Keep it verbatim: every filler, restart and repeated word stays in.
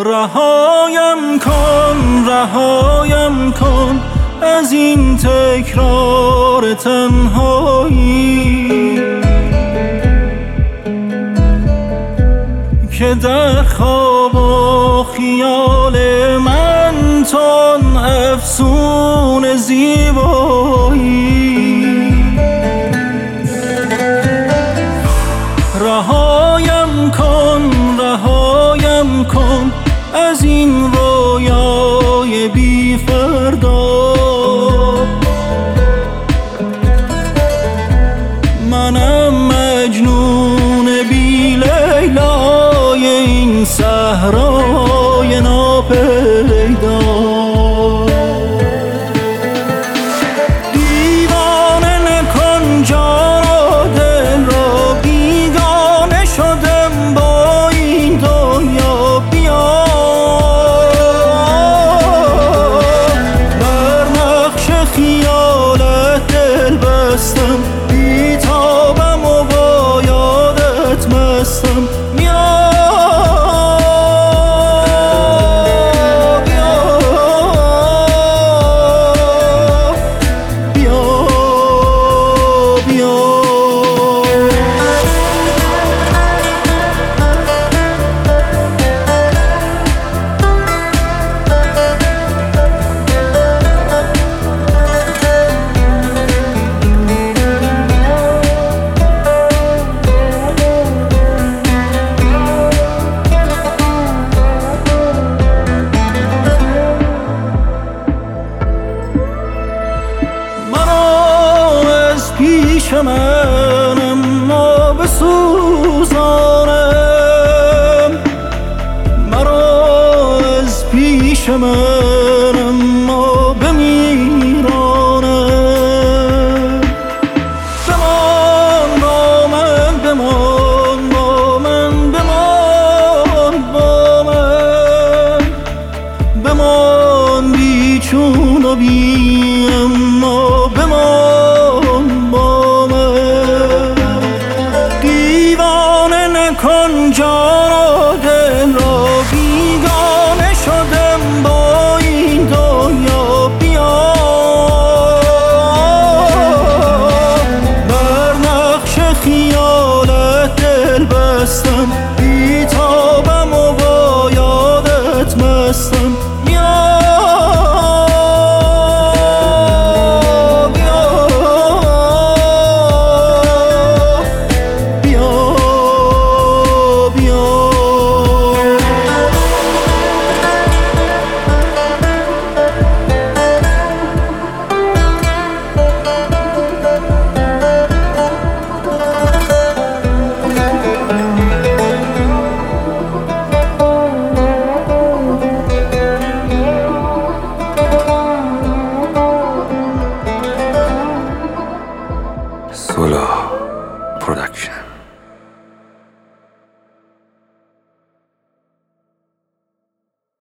رهایم کن رهایم کن از این تکرار تنهایی که در خواب و خیال من تن افسون زیبایی. رهایم کن رهایم کن از این رویای بی فردا، منم مجنون بی لیلای این صحرای ناپیدا. دیوانه نکن جان و دل را، بیگانه شدم با این دنیا. بیا بر نقش خیالت دل بستم، بیتابم و با یادت مستم. پیش من اما بسوزانم، مرا از پیش من اما بمیرانم. بمان با من بمان با من بمان با من بمان، بی چون و بی اما بمان. دیوانه نکن جان